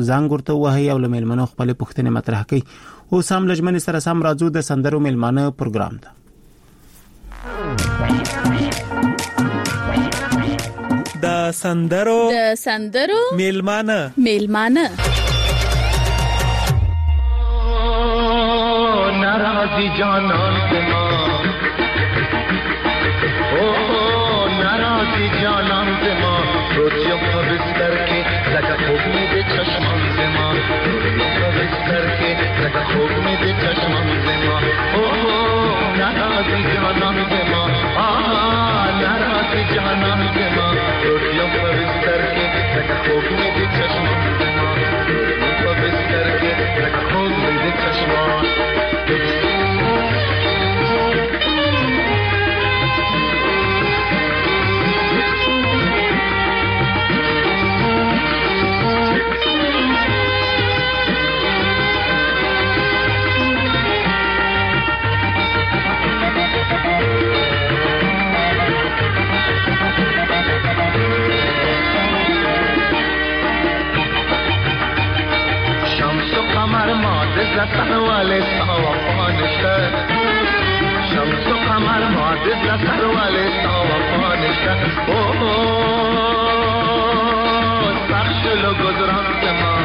زنګ ورته وهي او له میلمنو خپل پوښتنې مطرح کوي. اوس هم لجمن سره سم راځو د سندرو میلمانه پروګرام ته. د سندرو میلمانه नाराजी जानन से माँ, ओ नाराजी जानन से माँ, रोटियों का बिस्तर के लगा खोग में दे चश्मन से माँ, रोटियों का बिस्तर के लगा खोग में दे चश्मन से माँ, ओ नाराजी जानन से माँ, नाराजी जानन से माँ, रोटियों का बिस्तर के लगा खोग में दे चश्मन से माँ, रोटियों का बिस्तर के लगा खोग में दे चश्मन. لسان والے سوا پانشتا شمس و قمر معدد لسان والے سوا پانشتا سخشل و گذران زمان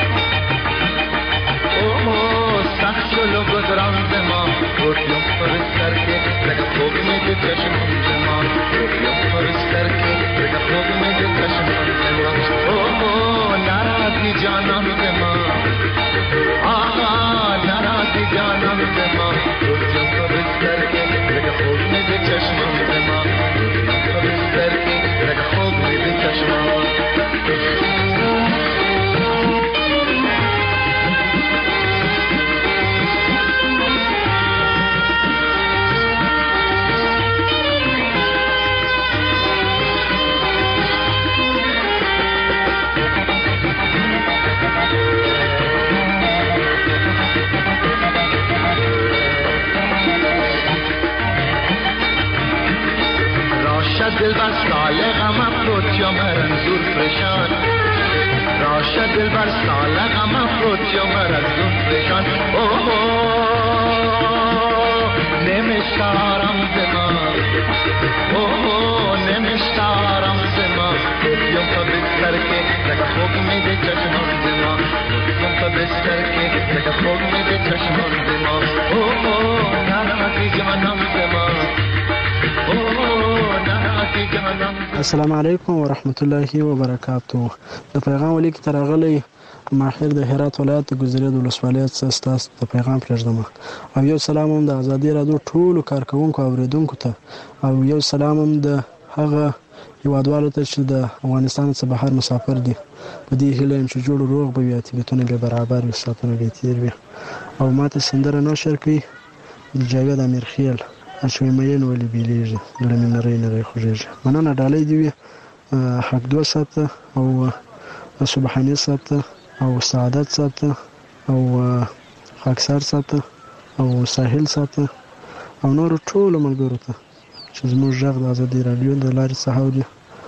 سخشل و گذران زمان روٹیوں فرس کر کے لگا خوب میں دے چشمان زمان روٹیوں فرس کر کے لگا خوب میں دے چشمان زمان ناراضی جانم زمان नाराजी जानम से माँ, रोटियों का बिस्तर के लगा खोग में दे चश्मा से माँ, रोटियों का बिस्तर के लगा खोग में दे चश्मा. दिल बस काले गम अप्रोचियों में रंजूर परेशान राशा दिल बस काले गम अप्रोचियों में रंजूर परेशान नेमिष्टारम से माँ नेमिष्टारम से माँ रोटियों का बिस्तर के लगा खोग में दे चश्मा से माँ रोटियों का बिस्तर के लगा खोग में दे चश्मा से माँ नाराजी जानम से माँ. السلام علیکم ورحمت الله وبرکاته. د پیغام ولیک ترغلی ماهر د هرات ولایت ګذرید ولسوالۍ څخه د پیغام پرېږدم او یو سلام هم د ازادي رادیو ټولو کارکونکو او اوریدونکو ته او یو سلام هم د هغه هیوادوالو ته چې د افغانستان څخه بهر مسافر دي. په دې هیله یم چې جوړ روغ به وي، طبیعتونه به برابر وي، ساعتونه به تیر وي. او ماته سندره نشر کوي د جاوید امیرخیل شوی مین ولی بیلیږي زړه مې نری نری خوږیږي. مننه ډالۍ دې وي حق دو ساته او سبحاني ساته او سعادت ساته او خاکسار ساته او ساحل ساته او نور ټول ملګرو ته چې زموږ غږ د ازادي رادیو د لارې څخه اوري.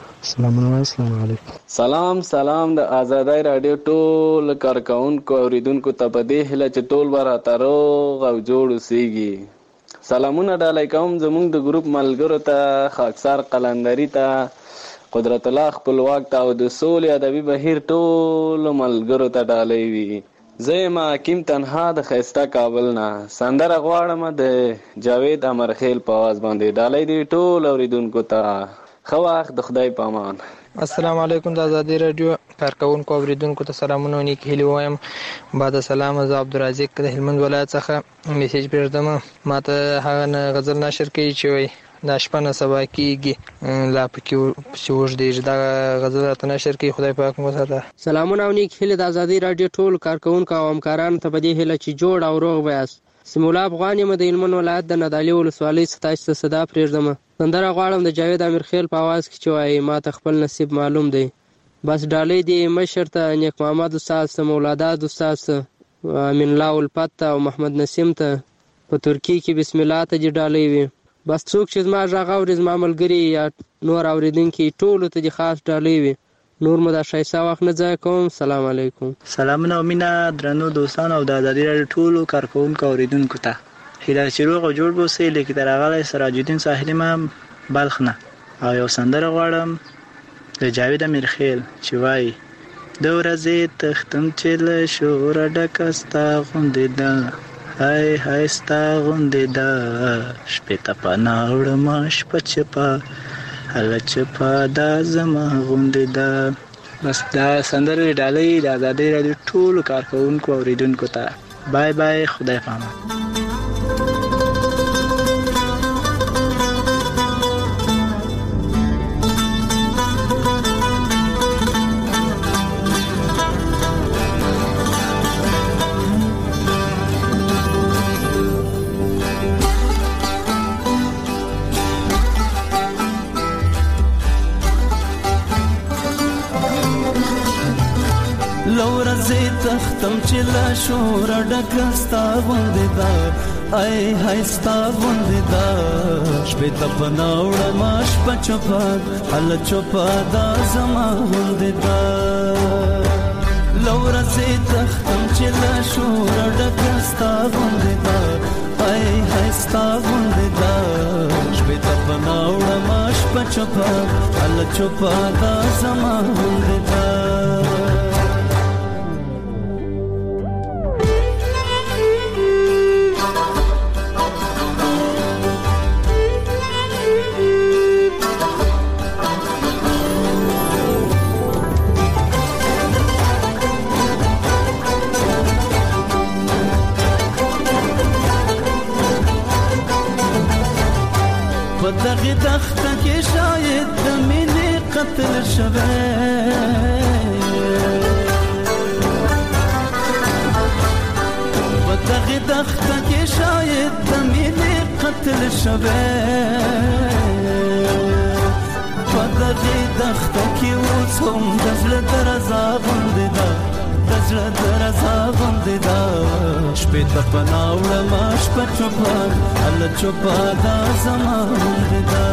السلام علیکم. سلام د ازادي رادیو ټول کارکونکو اوریدونکو ته په دې هیله چې ټول به راته روغ او جوړ اوسیږي. سلامونه ډالۍ کوم زمونږ د ګروپ ملګرو ته، خاکسار قلندري ته، قدرت الله خپلواک ته او د سولې ادبي بهیر ټولو ملګرو ته ډالۍ وي. زه یم حکیم تنها د ښایسته کابل نه. سندره غواړم د جاوید امرخیل په آواز باندې. ډالۍ دی ټول اوریدونکو ته. ښه وخت، د خدای په امان. السلام علیکم. د ازادي رادیو کارکونکو اوریدونکو ته سلامونه او نیک هیلې وایم. بعد سلام، زه عبدالرزاق د هلمند ولایت څخه میسیج پرېږدم. ماته هغه غزل نشر کوي چې وایي دا شپه نه سبا کېږي لا پکې اوږدېږي. دا غزل راته نشر کوي. خدای پاک مو وساته. سلامونه او نیک هیلې د ازادي رادیو ټول کارکونکو او همکارانو ته په دې هیله چې جوړ او روغ به یاست. سمیع افغان یم د هلمند ولایت د نادعلي ولسوالۍ څخه تاسو ته صدا پرېږدم. سندره غواړم د جاوید امیرخیل په اواز کې چې وایي ماته خپل نصیب معلوم دی. بس ډالۍ دی مشر ته، نیک محمد استاد ته، مولاداد استاد ته، امین الله الفت ته او محمد نسیم ته. په ترکیه کې بسم الله ته دې ډالۍ وي. بس څوک چې زما غږ اوري، زما ملګري یا نور اورېدونکي ټولو ته دې خاص ډالۍ وي. نور مو دا شایسته وخت نه ضایع کوم. سلام علیکم. سلامونه او مینه درنو دوستان او د ازادي راډیو ټولو کارکونکو اوریدونکو ته. هیله چې روغ او جوړ اوسئ. لیکي راغلی سراج الدین ساحلي ما بلخ نه او یو سندره غواړم د جاوید امیرخیل چې وایي د ورځې تختم چې له شوره ډکه ستا غوندې ده، هی هی ستا غوندې ده، شپې ته پناه وړمه شپه چپه هله چپه دا زما غوندې ده. بس دا سندرې ډالۍ د ازادي راډیو ټولو کارکونکو اوریدونکو ته. بای بای، خدای پامان. لورځې تختم چې لا شور ډکه ستا غوندې ده، ای هی ستا غوندې ده، شپې ته پناه وړمه شپه چوپه هله چوپه دا زما غوندې ده. لورځې تختم چې لا شور ډکه ستا غوندې ده، ای هی ستا غوندې ده، شپې ته پناه وړمه شپه چوپه هله چوپه دا زما غوندې ده. په دغه دښته کې شاید د مینې قتل شوی، په دغه دښته کې شاید د مینې قتل شوی، په دغه دښته کې اوس هم د زړه درزا غوندې ده، د زړه درزا غوندې ده، شپې ته پناه وړمه شپه چوپه هله چوپه دا زما غوندې ده.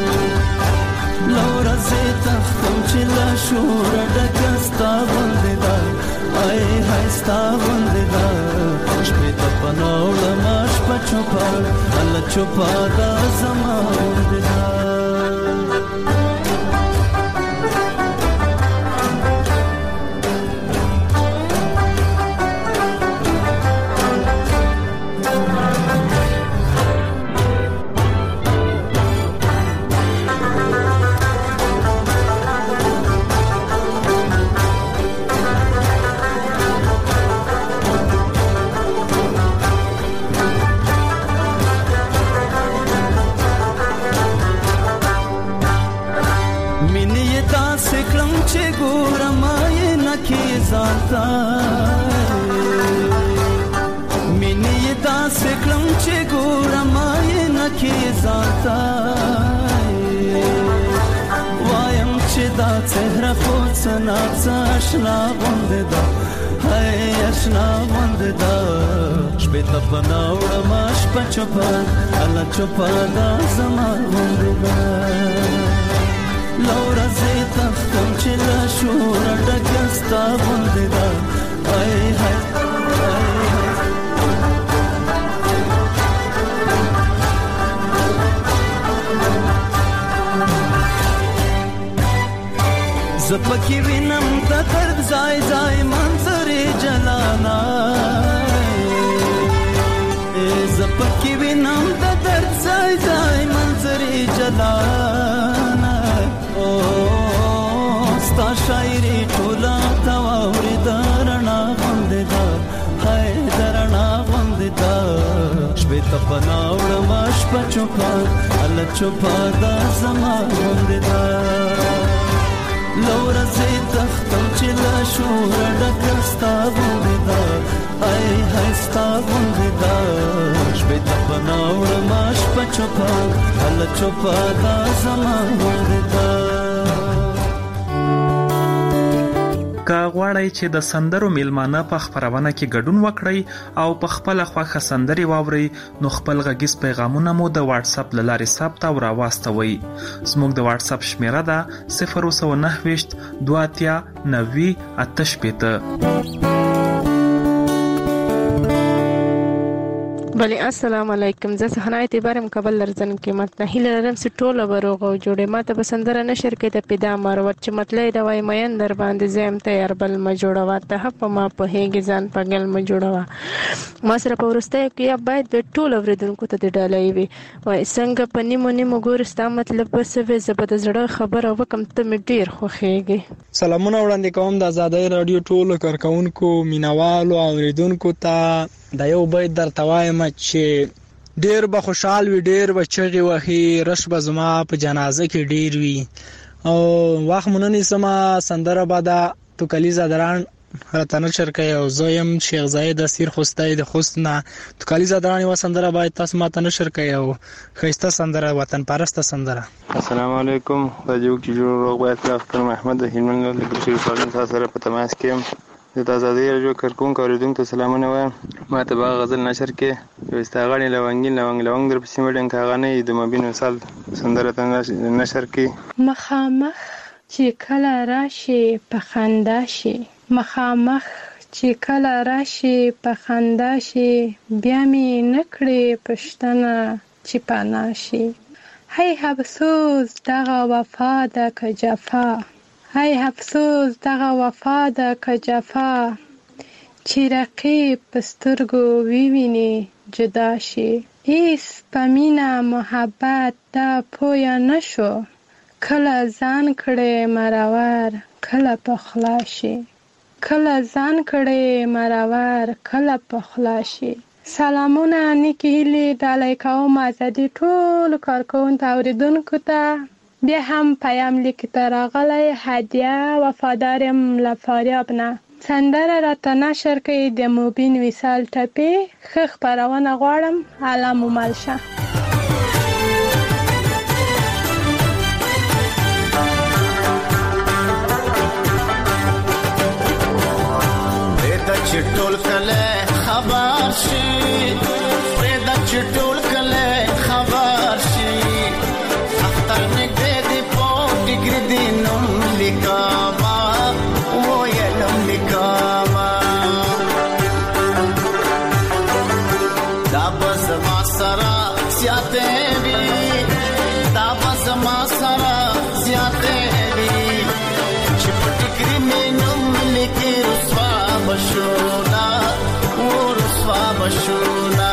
لورځې تختم چې له شوره ډکه ستا غوندې ده، ای هی ستا غوندې ده، شپې ته پناه وړمه شپه چوپه هله چوپه دا زما غوندې ده. مینې داسې کړم چې ګورم آینه کې ځانته، وایم چې دا څهره خو څه ناڅه اشنا غوندې ده، هی اشنا غوندې ده، شپې ته پناه وړمه شپه چوپه هله چوپه دا زما غوندې ده. لورځې تختم چې له شوره ډکه ستا غوندې ده، ای هی زه پکې وینم د درد ځای ځای منظرې جلانا، زه پکې وینم د درد ځای ځای منظرې جلانا، ستا شاعري ټوله ته واورېده رڼا غوندې ده، هی د رڼا غوندې ده، شپې ته پناه وړمه شپه چوپه هله چوپه دا زما غوندې ده. لورځې تختم چې له شوره ډکه ستا غوندې ده، ای هی ستا غوندې ده، شپې ته پناه وړمه شپه چوپه هله چوپه دا زما غوندې ده. که غواړئ چې د سندرو میلمانه په خپرونه کې ګډون وکړئ او په خپل خوښه سندرې واورئ نو خپل غږیز پیغامونه مو د واتس اپ له لارې ثبت او راواستوئ. زموږ د واتس اپ شمیره ده 029 23 90 88. بله السلام علیکم. زه سهنا اعتبارم کابل لرزن کې متنه هیله لرم چې ټوله بروغ او جوړې ماته به سندره نشر کې د پیدا مروت چې مطلع د وای مین در باندې زم تیار بل ما جوړوا ته په ما په هیګ ځان پګل ما جوړوا ما سره په ورسته کې باید به ټوله ورېدونکو ته د ډالۍ وي وای څنګه پنی مونی مګورستا مطلب بس وې زبد زړه خبره وکم ته مې ډیر خوخېږي. سلامونه وړاندې کوم د آزادۍ رادیو ټولو کارکونکو مینوالو او ورېدونکو ته. دا یو بیت درته وایم چې ډیر به خوشحال وي ډیر به چغې وهي رش به زما په جنازه کې ډیر وي او وخت مونږ نه سما سندره به دا تو کلیزه دران راته نشر کوي او زه یم شیخ زاید اسیر خوستای د خوستنه تو کلیزه دران و سندره باید تاسو ماته نشر کوي او خیسته سندره وطن پرسته سندره. السلام علیکم. دا یو چې جوړ روغ باید اختر محمد هیمن له ګرځي فلن سره په تماس کې د آزادۍ رادیو کارکونکو اوریدونکو ته سلامونه وایم. ما ته به غزل نشر کې یو استغاړي لونګین لونګ در پسې مړین کاغانه د مبین وصال سندره ته نشر کې. مخامخ چې کله راشي په خندا شي مخامخ چې کله راشي په خندا شي بیا مې نکړې پښتنه چې پانا شي. هی افسوس دغه وفا ده که جفا هی افسوس دغه وفا ده که جفا چې رقیب په سترګو وویني جدا شي. هیڅ په مینه محبت دا پویه نشو کله ځان کړې مرور کله په خلا شي کله ځان کړې مرور کله په خلا شي. سلامونه نیکی هیلې ډالۍ کوم آزادۍ ټولو کارکوونکو اوریدونکو ته. بیا هم پیام لیک ته راغلی هدیه وفادارم له فاریاب نه سندره راته نشر کوي د مبین وصال ټپې ښه خپرونه غواړم الله مو مل شه. پرېږده چې ټول کلی خبر شي پرېږده چې ټول کلی خبر شي اختر نږدې دی په ټیکري دی نوم لیکما ویلم لیکما دا به زما سره زیاتې وي دا به زما سره زیاتې وي چې په ټیکري مې نوم لیکي رسوا بشونا رسوا بشونا.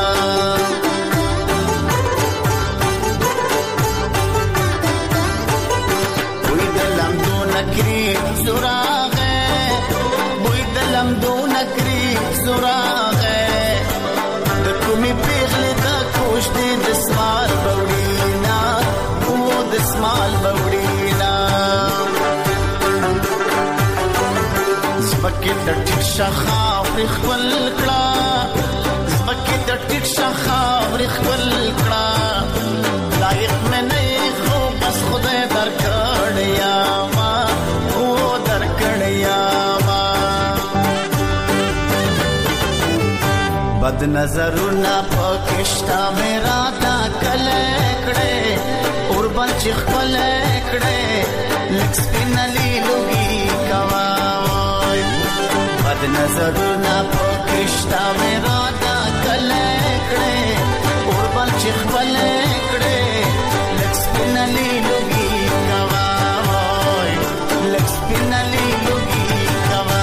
زراغه بوی دلم دو نکری زراغه د کومي پیغله د کوش دې د سمال بوډینا او د سمال بوډینا زبکه د ټیک شخا خپل کړه زبکه د ټیک شخا خپل کړه لایق مې نه خو بس خدای درکړیا بد نظرونه پکشتا میرا دا کله کړه اور بل چې خپل کړه لکس پینلی لوګي کوا بد نظرونه پکشتا میرا دا کله کړه اور بل چې خپل کړه لکس پینلی لوګي کوا لکس پینلی لوګي کوا.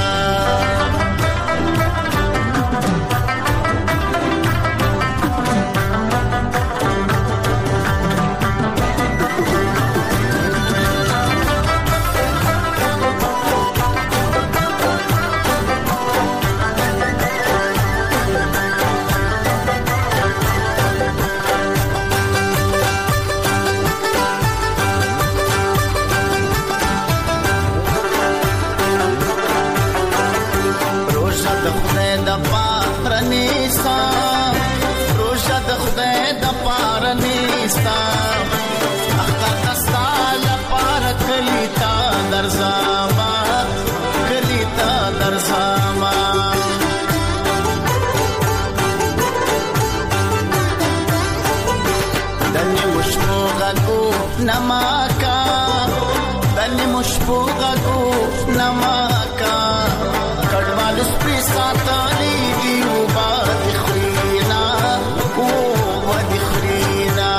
اختر دستا لپاره کلیتا درځما کلیتا نماکا دنی مشپو غگو نماکا کڑوال سپی ساتانی دیو با دخرینا او و دخرینا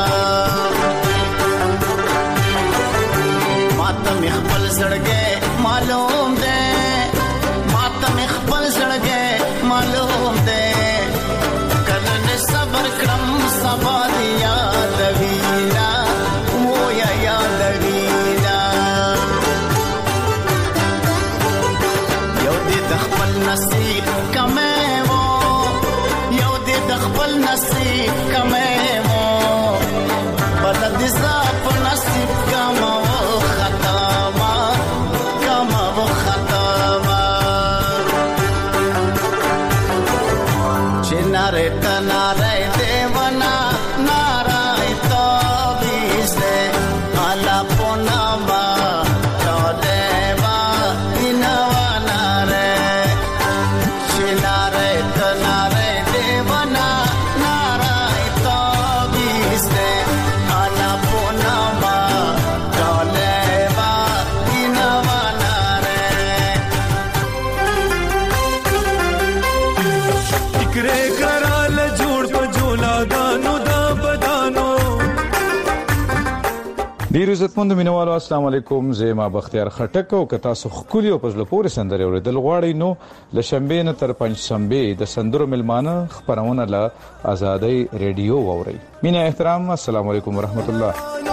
ماتم اخبل زڑگے معلوم دے ماتم اخبل زڑگے معلوم دے کرن صبر کرم سبا دیا دوینا وہ یا دوینا یو دی دخبل نصیب کمے وہ یو دی دخبل نصیب کمے وہ بلد زاپ نصیب کما وہ ختاما کما وہ ختاما چنارے تنارے دیونا نارائ تابیسے علا پوناما چودیوا انوا نارے چنارے تنارے دیونا نارائ تابیسے علا پوناما چودیوا انوا نارے اکرے کرال جوړ په جولا دانو دا بدانو. ډیر عزتمند مینوالو السلام علیکم. زما بختیار خټک او کتا سو خولي او پزله پورې سندره اوریدل غواړي نو ل شنبه نه تر پنځ شنبه د سندرو ملمانه خبرونه له آزادۍ ریډیو ووري. مینه احترام السلام علیکم ورحمت الله.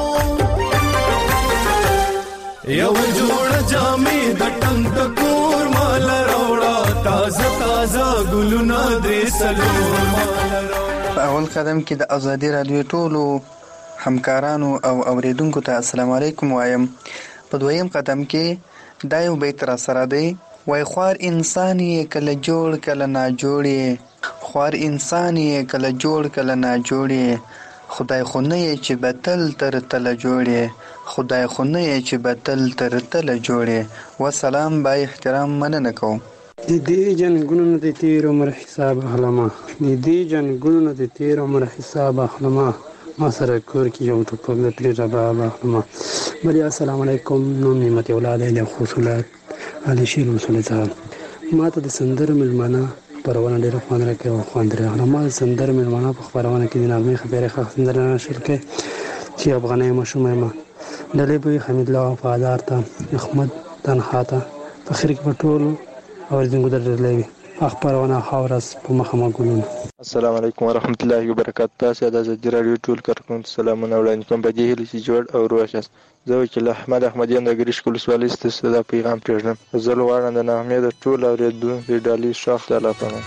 یو جوړ جامې د ټنګ ټکور مال راوړه تازه تازه ګلونه درې سلور مال راوړه. په اول قدم کې د آزادۍ رادیو ټولو همکارانو او اوریدونکو ته السلام علیکم وایم. په دویم قدم کې دا یو بیت را سره دی وای خوار انسان یې کله جوړ کله نا جوړې خوار انسان یې کله جوړ کله نا جوړې خدای خو نه یې چې بتل تر تله جوړې خدای خو نه یې چې بتل تر تله جوړې. وسلام با احترام مننه کوم. د دې جنګونو نه د تیر عمر حساب اخلمه د دې جنګونو نه د تیر عمر حساب اخلمه ما سره کور کې یو ټوپک د تری ربا اخلمه. بل السلام علیکم. نوم نعمت اولاد له خصوصات علي شیر مسول صاحب. ما ته د سندر ملمانه پرونه ډیره خوند راکړه او خوند راغله. ما سندر ملمانه په خبرونه کې د نغمه خبره ښه سندر نشر کې چې افغاني مشومه ما دلې په حمید الله وفادار ته احمد تنها ته فخر کې پټول او زنګو درلې اخبارونه خاورس په مخه ګلون. السلام علیکم ورحمت الله وبرکاته. تاسو د آزادۍ رادیو ټول کارکونکو سلامونه وړاندې کوم. په دې هیله چې جوړ او روغ یاست. زه وکیل احمد احمدیان د ګریش کول سوالي ستاسو د پیغام پېژنم. زه لوړم د نغمې د ټول اوریدونکو د ډالۍ شاخ ته لپاره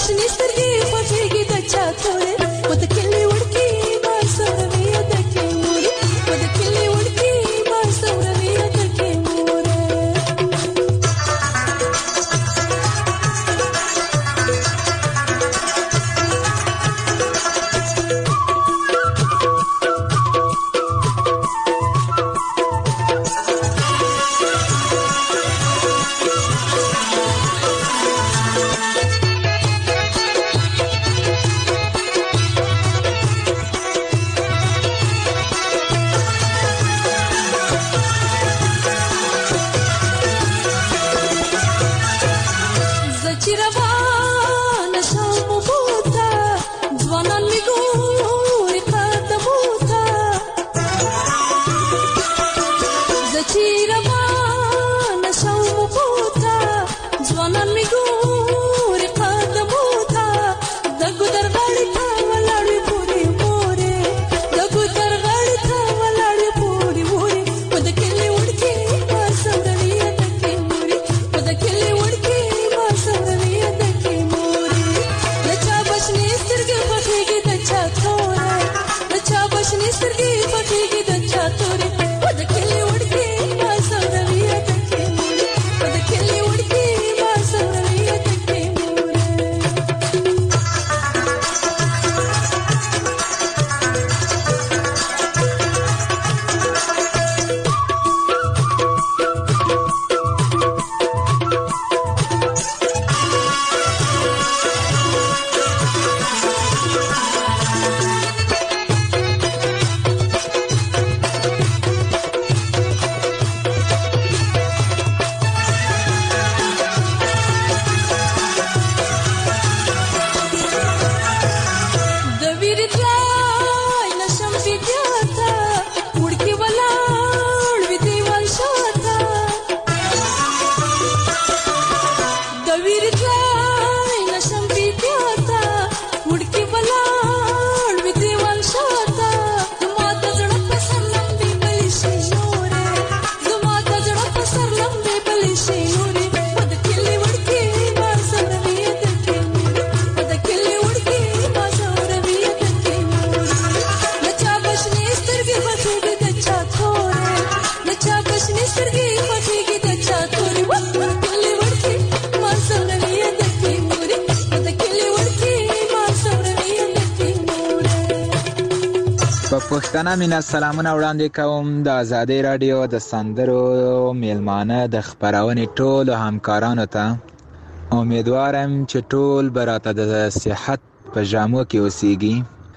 بشنې سترګې خوښېږي د چا تورې و د کلي وړکي ما سوروي د کې مورې و د کلي وړکي ما سوروي د کې مورې پښتانه مینا سلامونه وړاندې کوم د آزادۍ رادیو د سندرو میلمانه د خبرونې ټول همکارانو ته امیدوارم چې ټول براته د صحت په جامو کې اوسېږي.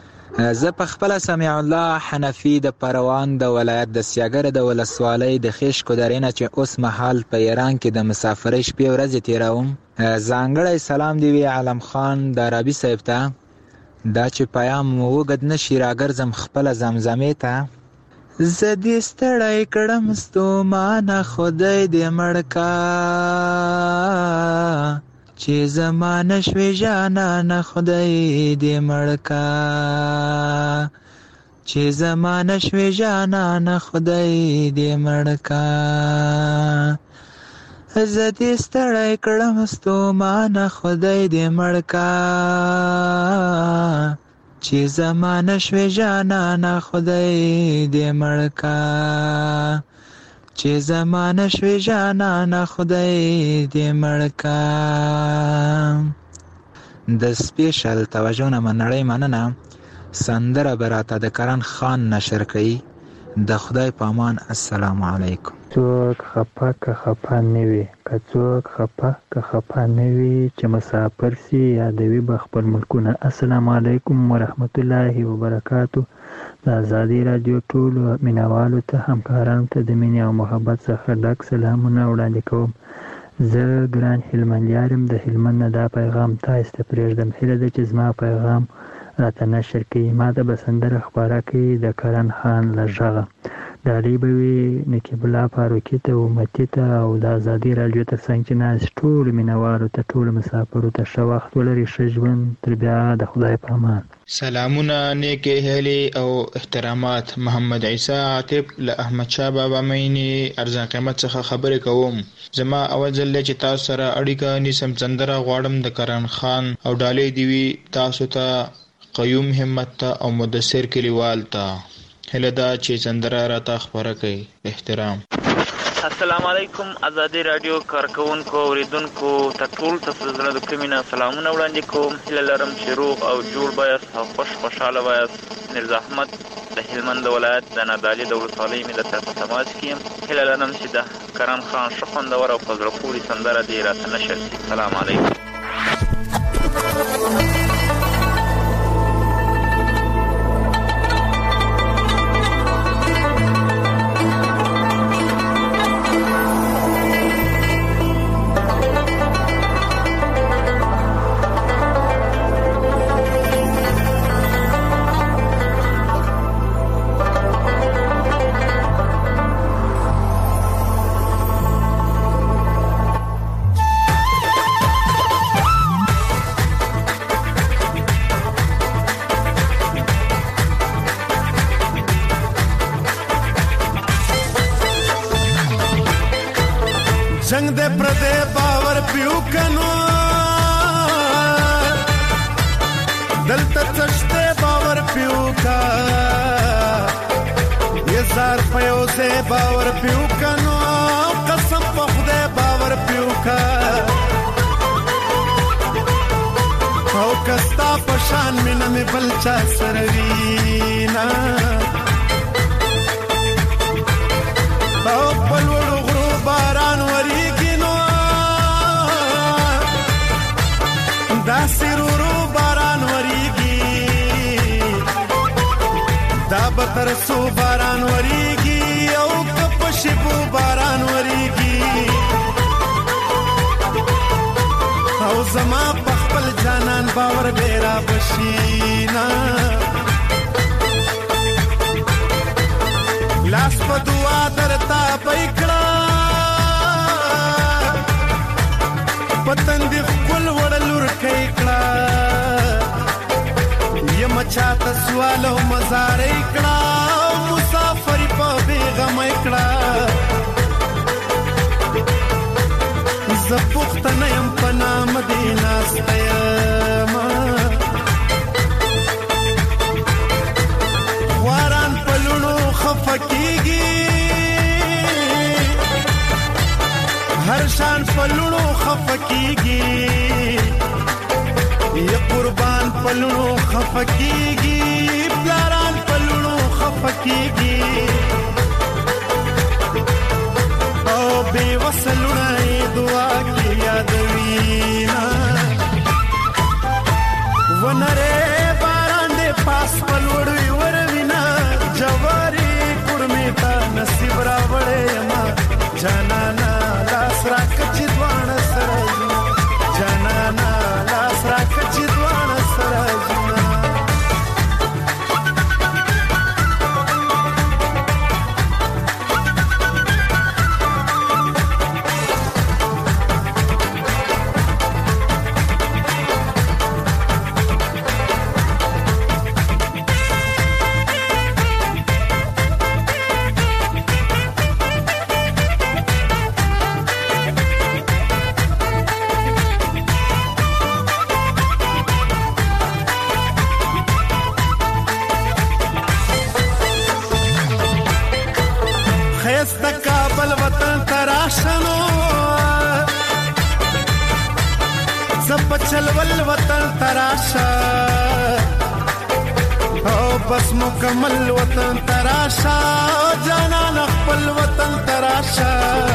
زه په خپل سمیع الله حنفي د پروان د ولایت د سیاګر د ولسوالۍ د خیشکو درې نه چې اوس مهال په ایران کې د مسافرۍ شپې ورځې تیروم. ځانګړی سلام دی وی علم خان د عربي صاحب ته دا چې پیام وګد نشي راګرځم خپل زمزمې ته. زه دې ستړی کړم ستومانه خدای دې مړ کا چې زمانه شوې جانانه خدای دې مړ کا چې زمانه شوې جانانه خدای دې مړ کا. زه دې ستړی کړم ستومانه خدای دې مړ کا چې زمانه شوې جانانه خدای دې مړ کا چې زمانه شوې جانانه خدای دې مړ کا. د سپیشل توجه نه منړی مننه. سندره براته د کرن خان نشر کوي. د خدای په امان. السلام علیکم. څوک خپه که خپه نه وي که څوک خپه که خپه نه وي چې مسافر سي یادوي به خپل ملکونه. السلام علیکم ورحمت الله وبرکاتو. د آزادۍ رادیو ټولو مینوالو ته همکارانو ته د مینې او محبت څخه ډک سلامونه وړاندې کوم. زه ګران هلمندیار یم. د هلمند نه دا پیغام تاسو ته پرېږدم. هیله ده چې زما پیغام راته نشر کړي. ما ته به سندره خپاره کړي د کرن خان له غږه. ډالۍ به وي نقیب الله فاروقي ته امتي ته او د ازادي راډیو تر څنګ چې ناست ټولو مینوالو ته ټولو مسافرو ته ښه وخت ولري ښه ژوند تر بیا د خدای په امان. سلامونه نیکې هیلې او احترامات. محمد عیسی عاطف له احمد شاه بابا مینې ارزان قیمت څخه خبرې کوم. زما اول ځل چې تاسو سره اړیکه نیسم سندره غواړم د کرن خان او ډالۍ دی وی تاسو ته قیوم همت ته او مدثر کلیوال ته هله دا چې سندره راته خبره کوي. احترام. السلام علیکم ازادي رادیو کارکونکو اوریدونکو ته ټول تاسو د کمینه سلامونه وړاندې کوم. هله لرم چې روغ او جوړ بایاست او خوشاله بایاست. مرزا احمد د هلمند ولایت د نادعلي د ولسوالۍ مې د طرفه تماس کیم. هله لرم چې د کرن خان ښه خوندور او په زړه پورې سندره دې راته نشر شي. سلام علیکم. जंग दे प्रदे पावर पियो कनो दल तचते पावर पियो का ये जार पयो से पावर पियो कनो कसम पखदे पावर पियो का او कस्ता पशान में न में बलचा सरवीना او पलवड़ो غرو باران دا سرورو باران وریگی دا بترسو باران وریگی او کپشبو باران وریگی او زما پخپل جانان باور بیرا بشینا لاس پا دعا درتا پیکڑا پتن دی خپل وړلور کېکړه یم چاته سوال او مزار کړه مسافر په بیغم کړه ز پختنه يم په نام مدینه ستما واران پلونو خفقېږي هر شان پلونو خفقېږي یا قربان پلونو خفقېږي پلاران پلونو خفقېږي او بے وصلونه دعا کې یادوینا ونره باران دې پاس پلوړې وروینا جواری کړمې تا نصیب راوړې ما جانانا لاس راکچ دوان سرجنا جانانا لاس راکچ دوان سرجنا चलवल वतन तराशा او بس مکمل وطن تراشا جانا نخپل وطن تراشا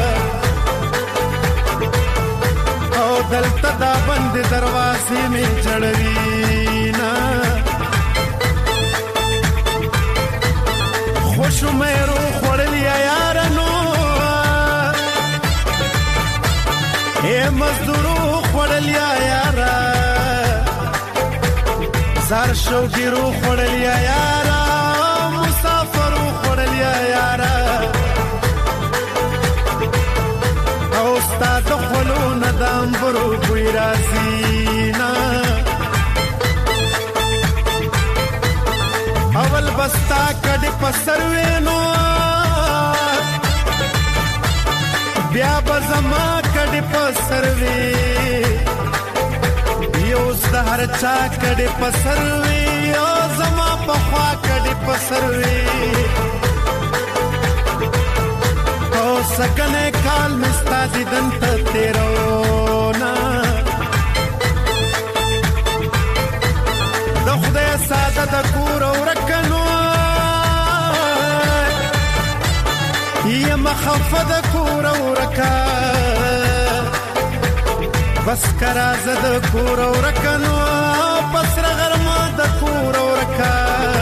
او دلته دا بند دروازې می جړوینا خوشو مې روح وړلی یارانو اے مزدورو وړلی یارا زار شو ګیرو وړلی یارا مسافر وړلی یارا عنبرو بوی راځي نه اول بستا کډ پسر وینو بیا بزما کډ پسر وی یو زهر چا کډ پسر وی او زما په خوا کډ پسر وی او سکنه کال مستا دیدن ته تیرو نا د خدای ساده د کور ورکنو یم مخفض کور ورکا بس کرا زد کور ورکنو پس رغرما د کور ورکا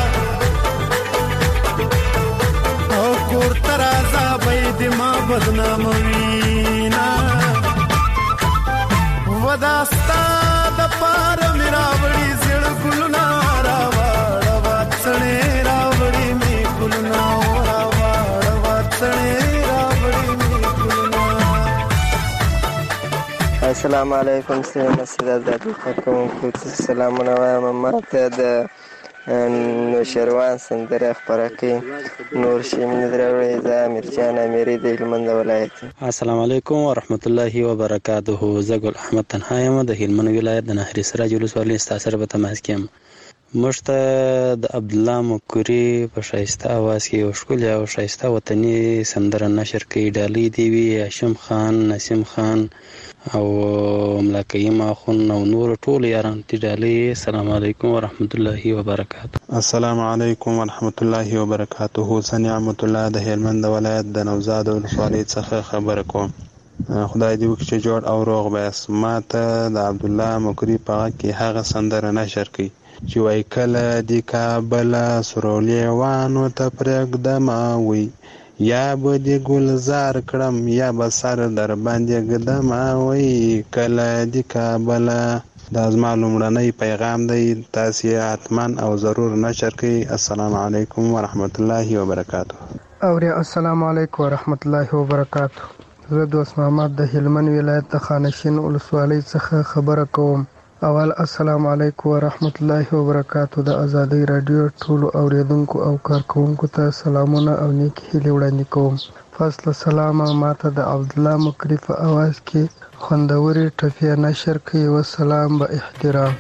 او کور ترازا بید ما بدنام وینا وداستا د پار میرا وړي زړ ګلنا راوړ واڅنې راوړي می ګلنا راوړ واڅنې راوړي می ګلنا. السلام علیکم سلام سیدات کوم سلامونه وایم ماته د نوشروان سندره خبره کوي نور شیمین دروي ز امیرجان امیری د هلمند ولایت. السلام علیکم ورحمت الله وبرکاته. زګل احمد تنهایم د هلمند ولایت د نهر سراج ولسوالۍ ستاسو به تماس کیم. مشته د عبد الله مکری په شایسته आवाज کې او ښکلی او شایسته وطني سندره نشر کوي. ډالۍ دی وی هاشم خان نسیم خان او ملکیم اخون او نور ټول یاران ته ډالۍ. السلام علیکم ورحمت الله وبرکاته. السلام علیکم ورحمت الله وبرکاته. حسین نعمت الله د هلمند ولایت د نوزاد ولسوالۍ څخه خبر کوم. خدای دې وکړي چې جوړ او روغ بیاست. ماته د عبد الله مکری په کې هغه سندره نشر کړي چې وای کله د کابل سرولیوانو ته پرېږدم وي یا به د ګلزار کړم یا به سر در باندې ږدم وي کله د کابل. دا زما لومړنی پیغام دی، تاسې حتما او ضرور نشر کړئ. السلام علیکم ورحمت الله وبرکاته. السلام علیکم ورحمت الله وبرکاته. زه دوست محمد د هلمند ولایت د خانشین ولسوالۍ څخه خبره کوم. اول السلام علیکم ورحمت الله وبرکاته. د ازادۍ رادیو ټولو اوریدونکو او کارکونکو ته سلامونه او نیکی هیلې وړاندې کوم. فصل سلام ماته د عبد الله مکری په आवाज کې خوندوري ټپې نشر کوي. والسلام به احترام.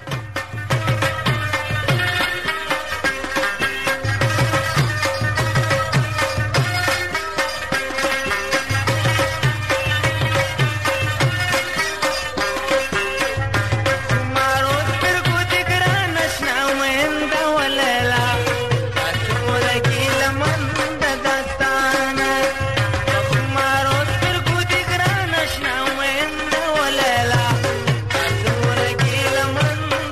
Lemon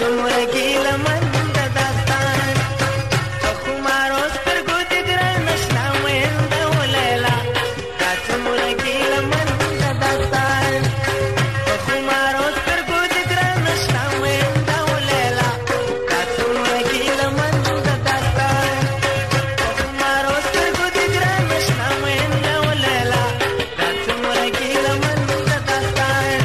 څومره ګیله من د داستان په خمارو سترګو د ګران اشنا میینده ولیلا دا څومره ګیله من د داستان په خمارو سترګو د ګران اشنا میینده ولیلا دا څومره ګیله من د داستان په خمارو سترګو د ګران اشنا میینده ولیلا دا څومره ګیله من د داستان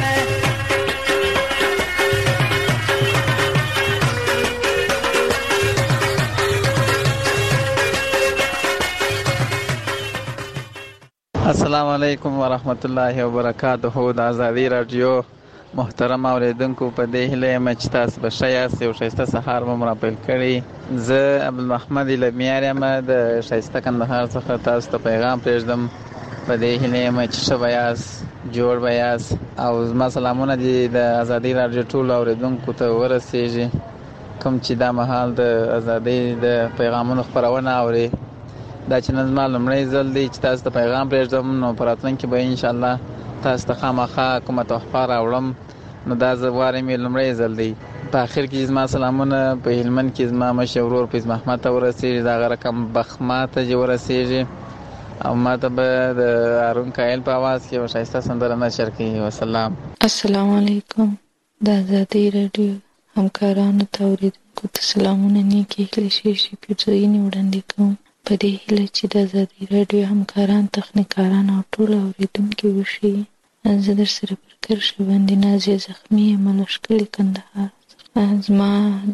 السلام علیکم ورحمت الله وبرکاته. د ازادي رادیو محترم اوریدونکو، په دې هیله یم چې تاسو به ښه یاست. یو ښایسته سهار مو راپیل کړی. زه عبدالمحمد لمیار یم د ښایسته کندهار څخه تاسو ته پیغام پرېږدم. په دې هیله یم چې ښه به یاست، جوړ به یاست، او زما سلامونه دي د ازادي رادیو ټولو اوریدونکو ته ورسیږي کوم چې دا مهال د ازادۍ د پیغامونو خپرونه اوري. دا چې نن زما لومړی ځل دی چې تاسو ته پیغام پرېږدم، نو په راتلونکي به انشاءالله تاسو ته خامخا کومه تحفه راوړم. نو دا زه غواړم یې لومړی ځل دی. په آخر کې زما سلامونه په هلمند کې زما مشر ورور فیض محمد ته ورسېږي، د هغه رقم بخما ته چې ورسېږي، او ما ته به د هارون کایل په اواز کې یوه ښایسته سندره نشر کوي. وسلام. السلام علیکم. د ازادۍ راډیو همکارانو ته اورېدونکو ته سلامونه، نیکې هیلې، ښې پیرزوینې وړاندې کوم په دې هیله چې د ازادۍ راډیو همکاران، تخنیکاران او ټول اورېدونکي وښي. زه در سره پر کرښه باندې نازیه زخمي یم له ښکلي کندهار څخه. زما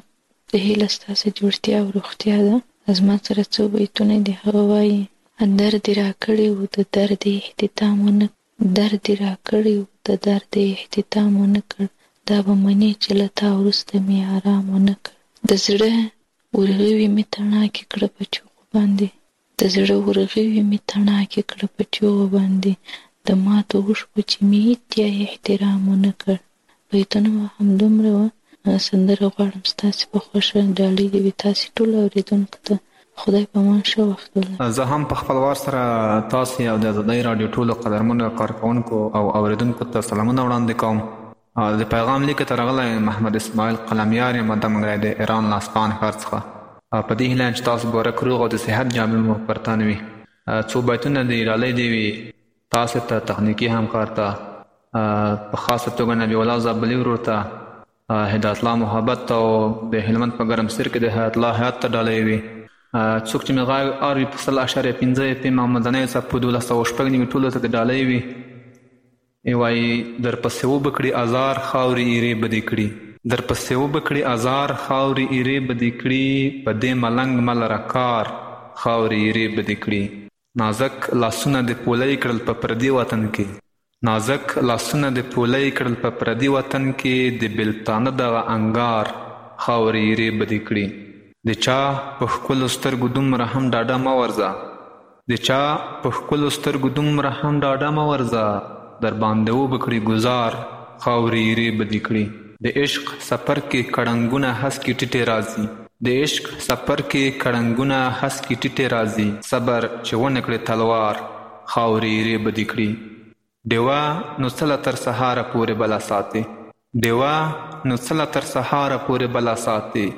د هیله ستاسې جوړتیا او روغتیا ده. زما سره څو بیتونه دي. هغه وایي: درد یې راکړی و د درد یې احتتام ونه درد یې راکړی و د درد یې احتتام ونه کړ، دا به منې چې له تا وروسته مې آرام ونه کړ. د زړه ورغوي مې تڼاکې کړه په چوغو باندې د زړه ورغوي مې تڼاکې کړه په چوغو باندې د ماتو اوښکو چې مې هېڅ احترام ونه کړ. بیتونه به همدومره وه. سندره غواړم ستاسې په خوښه. ډالۍ دې وي تاسې ټولو اورېدونکو ته. خدای په امان، ښه وخت ولرئ. زه هم په خپل وار سره تاسې او د ازادۍ راډیو ټولو قدرمنو کارکوونکو او اوریدونکو ته سلامونه وړاندې کوم. د پیغام لیک ته راغلی محمد اسماعیل قلمیار یم د ایران له اصفهان ښار څخه. په دې هیله چې تاسو بورک روغ او د صحت جامې مو پر تن وي. څو بیتونه دي، ډالۍ دې وي تاسو ته، تخنیکي همکار ته، په خاصه توګه نبي الله زابلي ورور ته، هدایت الله محبت ته، او د هلمند په ګرمسیر کې د هدایت الله حیات ته ډالۍ وي. څوک چې مې غږ اوري په 0.5 FM محمدانۍ څخه په 12.9 ټولو ته د ډالۍ وي. وایي: درپسې وبکړي ازار خاورې ایرې بدې کړي، درپسې وبکړي ازار خاورې ایرې بدې کړي، په دې ملنګ ملره کار خاورې ایرې بدې کړي. نازک لاسونه د پولۍ کړل په پردي وطن کې، نازک لاسونه د پولۍ کړل په پردي وطن کې، د بلتانه دغه انګار خاورې ایرې بدې کړي. د چا په ښکلو سترګو دومره هم ډاډه مه ورځه، د چا په ښکلو سترګو دومره هم ډاډه مه ورځه، در باندې وبکړي ګزار خاورې ایرې بدې کړي. د عشق سفر کې کړنګونه هسکې ټیټې راځي، د عشق سفر کې کړنګونه هسکې ټیټې راځي، صبر چې ونه کړې تلوار خاورې ایرې بدې کړي. ډیوه نو څله تر سهاره پورې بله ساتي، ډیوه نو څله تر سهاره پورې بله ساتي،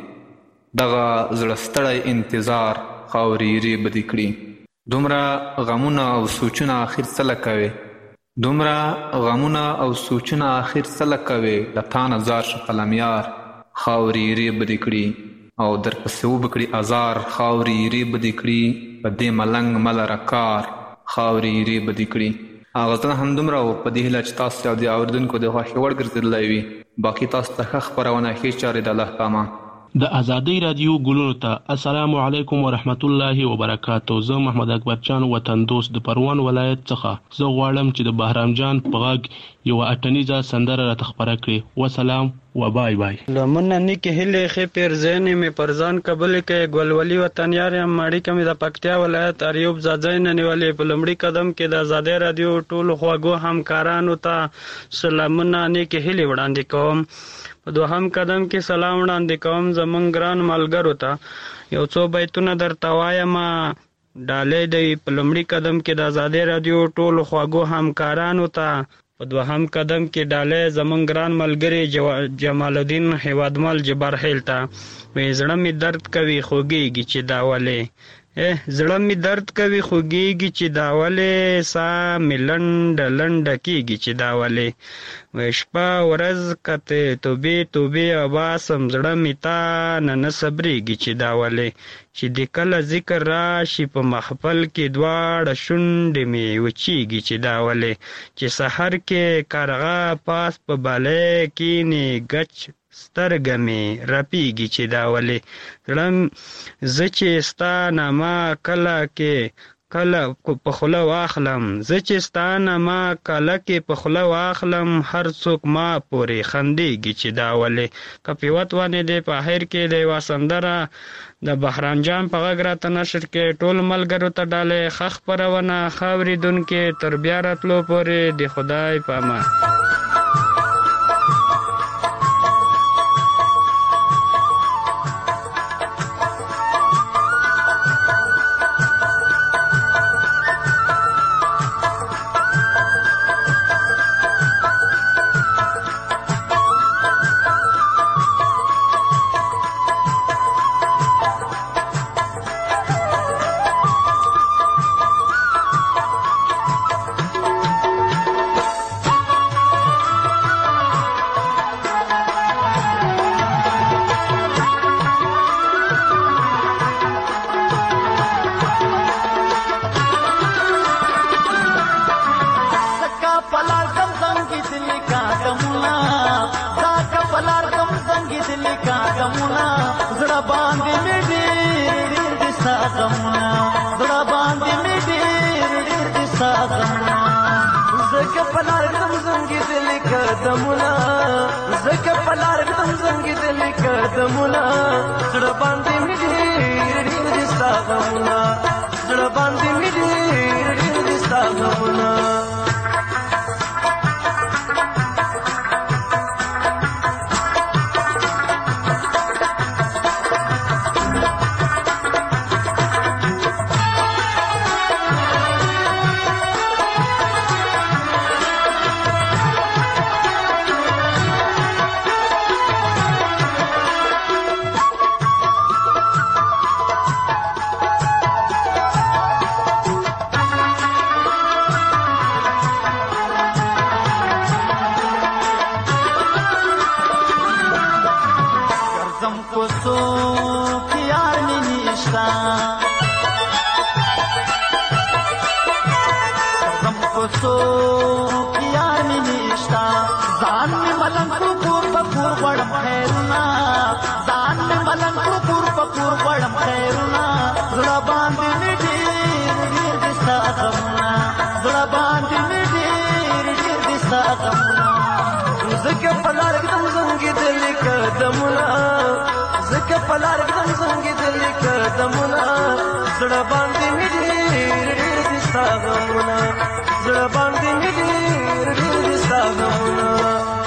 دغه زړه ستړی انتظار خاورې ایرې بدې کړي. دومره غمونه او سوچونه آخر څه لکوي، دومره غمونه او سوچونه آخر څه لکوي، له تا نه زار شه قلمیار خاورې ایرې بدې کړي. او درپسې وبکړي ازار خاورې ایرې بدې کړي، په دې ملنګ ملره کار خاورې ایرې بدې کړي. غزل همدومره و. په دې هیله چې تاسو او د اورېدونکو د خوښې وړ ګرځېدلی وي. باقي تاسو ته ښه خپرونه، ښې چارې د الله په امان. د ازادۍ رادیو ګلونو ته السلام علیکم ورحمت الله وبرکاتو. زه محمد اکبر جان وطن دوست د پروان ولایت څخه. زه غواړم چې د بهرام جان په غږ یوه اټنیزه سندره راته خپره کړي. وسلام و بای بای. لمنه نیکې هیلې ښې پیرزینې مې پر ځان قبولې کړې، ګلولي وطنیار یم، اړیکه مې د پکتیا ولایت اریوب ځاځی نه نیولې. په لومړي قدم کې د ازادۍ رادیو ټولو خواږو همکارانو ته سلامونه نیکې هیلې وړاندې کوم. په دوهم قدم کې سلام وړاندې کوم زمونږ ګران ملګرو ته. یو څو بیتونه درته وایم، ډالۍ دی. په لومړي قدم کې د ازادۍ رادیو ټولو خواږو همکارانو ته په دوهم قدم کې ډالۍ زمونږ ګران ملګری جمال الدین هیوادمل جبار هیل ته وایي زړه مې درد کوي خوږېږي چې دا ولې زړه مې درد کوي خوږېږي چې دا ولې ساه مې لنډه لنډه کېږي چې دا ولې وایي شپه ورځ کته توبې توبې وباسم زړه مې تا نه صبرېږي چې دا ولې چې د کله ذکر راشي په محفل کې دواړه شونډې مې وچېږي چې دا ولې چې سحر کې کارغه پاس په بالۍ کښېني ګچ سترګه مې رپېږي چې دا ولې زه چې ستا نامه کله په خوله واخلم زه چې ستا نامه کله کې په خوله واخلم هر څوک ما پورې خندېږي چې دا ولې کپیوت وانې دی په آخر کې د یوه سندره د بهرام جان په غږ راته نشر کې ټول ملګرو ته ډالۍ ښه خپرونه ښه اورېدونکي تر بیا راتلو پورې د خدای په امان. زړه باندې مې ډېر ډېر ستا غمونه